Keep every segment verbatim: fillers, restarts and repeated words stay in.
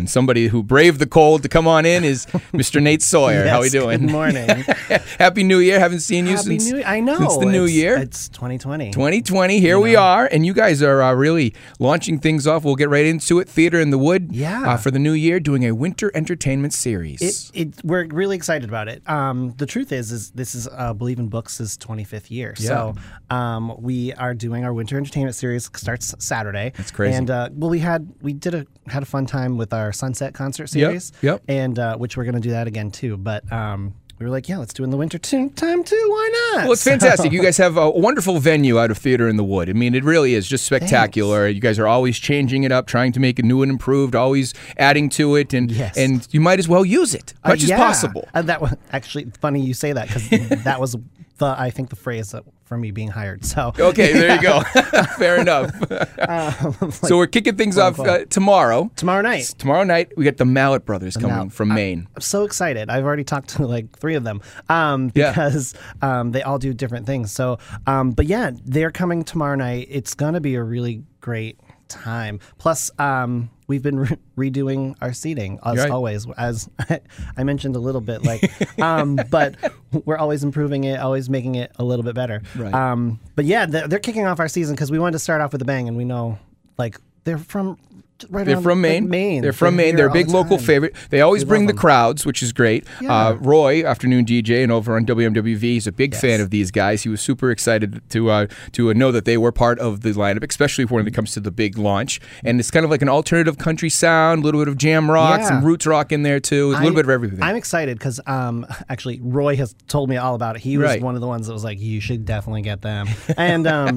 And somebody who braved the cold to come on in is Mister Nate Sawyer. Yes, How are we doing? Good morning. Happy New Year. Haven't seen you Happy since, New I know. since the new it's, year. It's twenty twenty. twenty twenty. Here You we know. are. And you guys are uh, really launching things off. We'll get right into it. Theater in the Wood. Yeah. Uh, for the new year, doing a winter entertainment series. It, it, we're really excited about it. Um, the truth is, is this is uh, Believe in Books' twenty-fifth year. Yeah. So um, we are doing our winter entertainment series. Starts Saturday. That's crazy. And uh, well, we had we did a had a fun time with our Sunset concert series. Yep. yep. And uh, which we're going to do that again too. But um, we were like, yeah, let's do it in the winter too, time too. Why not? Well, it's fantastic. You guys have a wonderful venue out of Theater in the Wood. I mean, it really is just spectacular. Thanks. You guys are always changing it up, trying to make it new and improved, always adding to it, and Yes. and you might as well use it as much Uh, yeah. as possible. Uh, that was actually funny you say that because that was the I think the phrase that, for me being hired. So Okay, there you go. Fair enough. um, like, So we're kicking things off quote, uh, tomorrow. tomorrow night. Tomorrow night, we got the Mallet Brothers coming Mal- from Maine. I'm so excited. I've already talked to like three of them um, Yeah. because um, they all do different things. So, um, but yeah, they're coming tomorrow night. It's going to be a really great time. Plus, um, we've been re- redoing our seating as Right. always, as I mentioned a little bit, like, um, but we're always improving it, always making it a little bit better. Right. Um, but yeah, they're, they're kicking off our season because we wanted to start off with a bang, and we know, like, they're from. Right They're around, from Maine. like, Maine. They're from Maine. here They're a all big the local time. favorite. They always We bring love the them. crowds, which is great. Yeah. Uh, Roy, afternoon D J, and over on W M W V, he's a big Yes. fan of these guys. He was super excited to uh, to uh, know that they were part of the lineup, especially when it comes to the big launch. And it's kind of like an alternative country sound, a little bit of jam rock, Yeah. some roots rock in there too. It's a little I- bit of everything. I'm excited because um, actually Roy has told me all about it. He was Right. one of the ones that was like, "You should definitely get them," and um,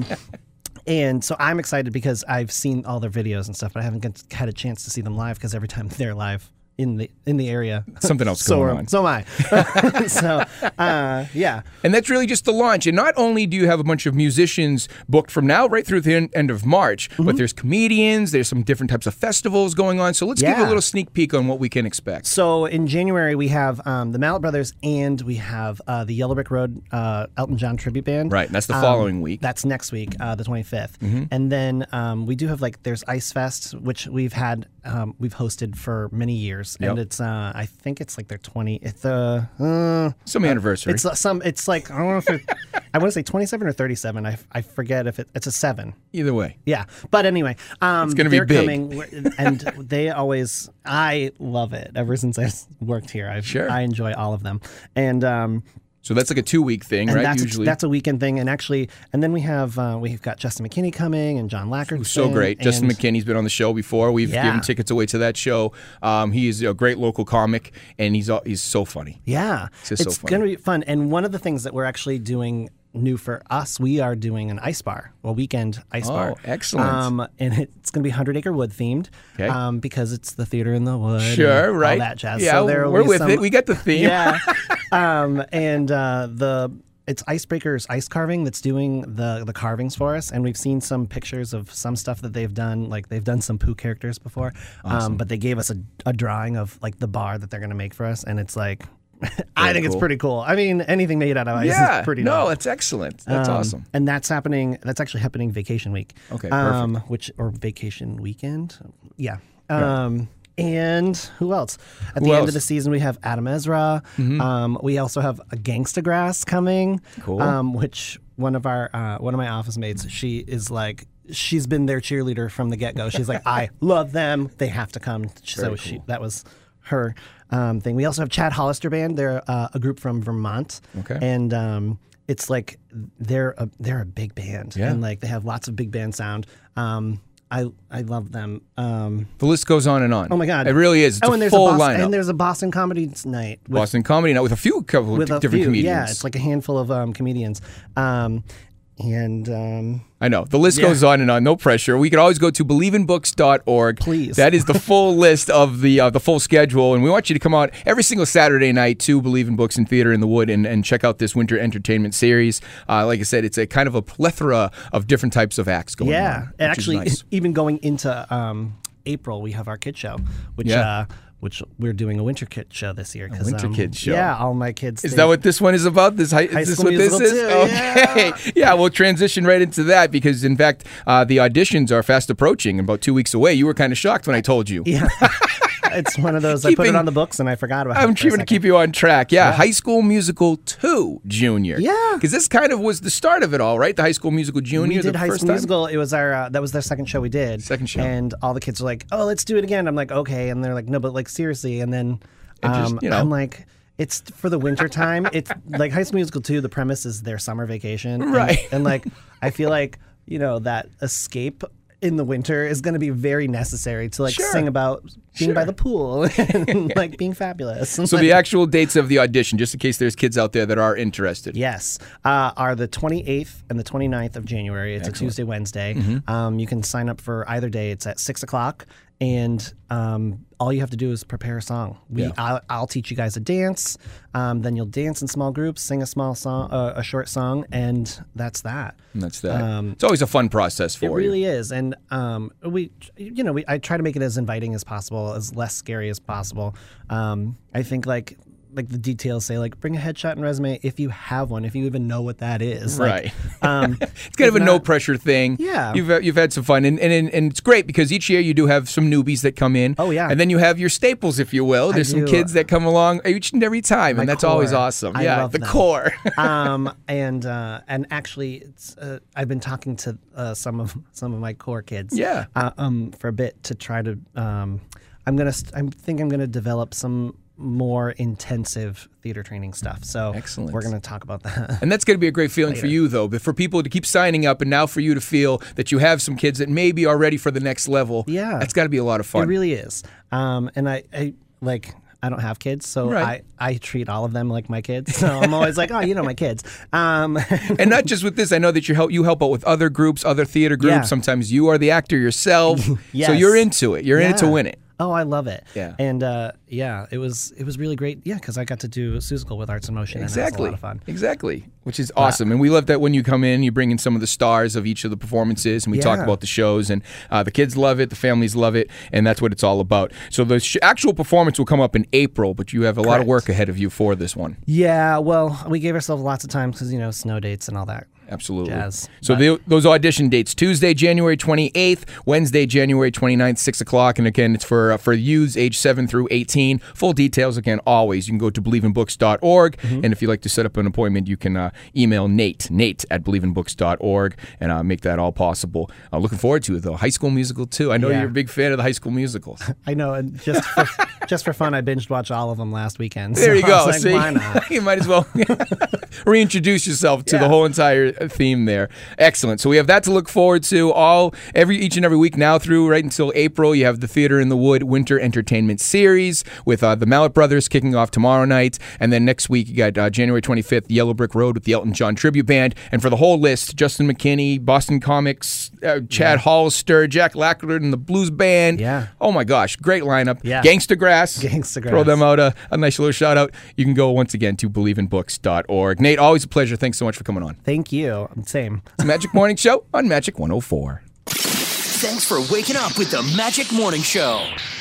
and so I'm excited because I've seen all their videos and stuff, but I haven't get, had a chance to see them live because every time they're live in the in the area, Something else so going are- on. So am I. so uh, yeah. And that's really just the launch. And not only do you have a bunch of musicians booked from now right through the en- end of March, Mm-hmm. but there's comedians, there's some different types of festivals going on. So let's give a Yeah. little sneak peek on what we can expect. So in January we have um, the Mallet Brothers and we have uh, the Yellow Brick Road uh, Elton John tribute band. Right, and that's the Um, following week. That's next week, uh, the twenty-fifth. Mm-hmm. And then um, we do have like there's Ice Fest, which we've had um, we've hosted for many years, and Yep. it's uh, I think it's like their twenty. It's uh, uh Some anniversary. it's uh, some. It's like I don't know if it, I want to say twenty-seven or thirty-seven. I, I forget if it, it's a seven. Either way. Yeah, but anyway, um, It's gonna be they're big. coming, we're- and they always. I love it. Ever since I worked here, I've, Sure. I enjoy all of them, and um, So that's like a two week thing, and right? that's Usually. a, that's a weekend thing. And actually, and then we have uh, we've got Justin McKinney coming and John Lackard. Who's so great. Justin McKinney's been on the show before. We've Yeah. given tickets away to that show. Um, he's a great local comic, and he's uh, he's so funny. Yeah, It's just so it's fun. going to be fun. And one of the things that we're actually doing new for us, we are doing an ice bar, a weekend ice Oh, bar. excellent. Um, and it's going to be Hundred Acre Wood themed, Okay. um, because it's the theater in the wood. Sure, and right. All that jazz. Yeah, so there will we're be with some- it. We got the theme. Yeah. um, and uh, the it's Icebreakers Ice Carving that's doing the the carvings for us, and we've seen some pictures of some stuff that they've done. Like they've done some Pooh characters before, um, but they gave us a, a drawing of like the bar that they're going to make for us, and it's like. I think it's cool. pretty cool. I mean, anything made out of ice Yeah. is pretty no, dope. that's excellent. That's Um, awesome. And that's happening. That's actually happening vacation week. Okay, Um, which or vacation weekend? Yeah. Um, and who else? At Who the end else? of the season, we have Adam Ezra. Um, we also have a Gangsta Grass coming. Cool. Um, which one of our uh, one of my office mates, she is like. She's been their cheerleader from the get go. She's like, I love them. They have to come. So Very she cool. that was her um, thing. We also have Chad Hollister Band. They're uh, a group from Vermont. Okay. And um, it's like they're a, they're a big band. Yeah. And like they have lots of big band sound. Um, I I love them. Um, The list goes on and on. oh my God, It really is. It's oh, a and there's full a Boston, lineup. and there's a Boston comedy night with, Boston Comedy Night with a few couple with of a different few. comedians. Yeah, it's like a handful of um, comedians. Um, and um, I know. The list Yeah. goes on and on. No pressure. We can always go to believe in books dot org. Please. That is the full list of the uh, the full schedule. And we want you to come out every single Saturday night to Believe in Books and Theater in the Wood and, and check out this winter entertainment series. Uh, like I said, it's a kind of a plethora of different types of acts going on. yeah, which and is actually, nice. even going into um, April, we have our kid show, which Yeah. uh, which we're doing a winter kid show this year. 'cause, winter um, kid show. Yeah, all my kids. Is they- that what this one is about? This high, High is this School what this Musical is? too, Okay. Yeah. we'll transition right into that because, in fact, uh, the auditions are fast approaching, about two weeks away. You were kind of shocked when I told you. Yeah. it's one of those. I put Keeping- it on the books and I forgot about it. I'm for a trying to second. keep you on track. Yeah, High School Musical two Junior. Yeah. Because this kind of was the start of it all, right? The High School Musical Junior. We did the High first School time? Musical. It was our uh, that was their second show we did. Second show. And all the kids were like, "Oh, let's do it again." I'm like, "Okay," and they're like, "No, but like seriously." And then And just, um, you know. I'm like, "It's for the winter time." It's like High School Musical two. The premise is their summer vacation, and- Right. And, like, I feel like you know that escape in the winter is going to be very necessary to like Sure. sing about being Sure. by the pool and like being fabulous. So the actual dates of the audition, just in case there's kids out there that are interested. Yes, uh, are the twenty-eighth and the twenty-ninth of January. It's a Tuesday, Wednesday. Mm-hmm. Um, you can sign up for either day. It's at six o'clock, and um, all you have to do is prepare a song. We, Yeah. I'll, I'll teach you guys a dance. Um, then you'll dance in small groups, sing a small song, uh, a short song, and that's that. And that's that. it's always a fun process for It you. really is, and um, we, you know, we I try to make it as inviting as possible, as less scary as possible. Um, I think like like the details say like bring a headshot and resume if you have one, if you even know what that is. Like, Right. Um, It's kind of a not- no pressure thing. Yeah. You've uh, you've had some fun, and, and and it's great because each year you do have some newbies that come in. Oh, yeah. And then you have your staples, if you will. There's some do. kids that come along each and every time, and My that's always core. awesome. I yeah, love the them. core. um, and uh, and actually, it's, uh, I've been talking to uh, some of some of my core kids. Yeah. Uh, um, for a bit to try to. Um, I'm gonna. St- I think I'm gonna develop some more intensive theater training stuff. So Excellent. we're gonna talk about that. And that's going to be a great feeling for you, though, but for people to keep signing up and now for you to feel that you have some kids that maybe are ready for the next level. Yeah. That's got to be a lot of fun. It really is. Um, and I, I like. I don't have kids, so Right. I, I treat all of them like my kids. So I'm always like, oh, you know, my kids. Um, And not just with this, I know that you help you help out with other groups, other theater groups. Yeah. Sometimes you are the actor yourself. So Yes. you're into it. You're in it to Yeah. win it. Oh, I love it. Yeah. And uh, yeah, it was it was really great. Yeah, because I got to do Seussical with Arts in Motion, and Exactly. that was a lot of fun. Exactly. Which is awesome. And we love that when you come in, you bring in some of the stars of each of the performances and we talk Yeah. about the shows. And uh, the kids love it, the families love it, and that's what it's all about. So the sh- actual performance will come up in April, but you have a lot of Correct. work ahead of you for this one. Yeah, well, we gave ourselves lots of time because you know snow dates and all that. Absolutely. Jazz. So But- the, those audition dates: Tuesday, January twenty-eighth, Wednesday, January twenty-ninth, six o'clock. And again, it's for uh, for youths age seven through eighteen. Full details again, always you can go to believe in books dot org. Mm-hmm. And if you'd like to set up an appointment, you can uh, email Nate Nate at believe in books dot org and uh, make that all possible. Uh, looking forward to it though. High School Musical too. I know Yeah. you're a big fan of the High School Musicals. I know, and just for, just for fun, I binged watched all of them last weekend. There so you I go. was like, See, why not? you might as well reintroduce yourself to the Yeah. whole entire theme there. Excellent. So we have that to look forward to all every each and every week now through right until April. You have the Theater in the Wood Winter Entertainment Series with uh, the Mallet Brothers kicking off tomorrow night, and then next week you got uh, January twenty-fifth, Yellow Brick Road with the Elton John Tribute Band, and for the whole list, Justin McKinney, Boston Comics, uh, Chad Hollister, Jack Lackler and the Blues Band. Yeah. Oh my gosh, great lineup. Yeah. Gangsta Grass. Gangsta Throw Grass. them out a, a nice little shout out. You can go once again to believe in books dot org. Nate, always a pleasure. Thanks so much for coming on. Thank you. Same. It's the Magic Morning Show on Magic one oh four. Thanks for waking up with the Magic Morning Show.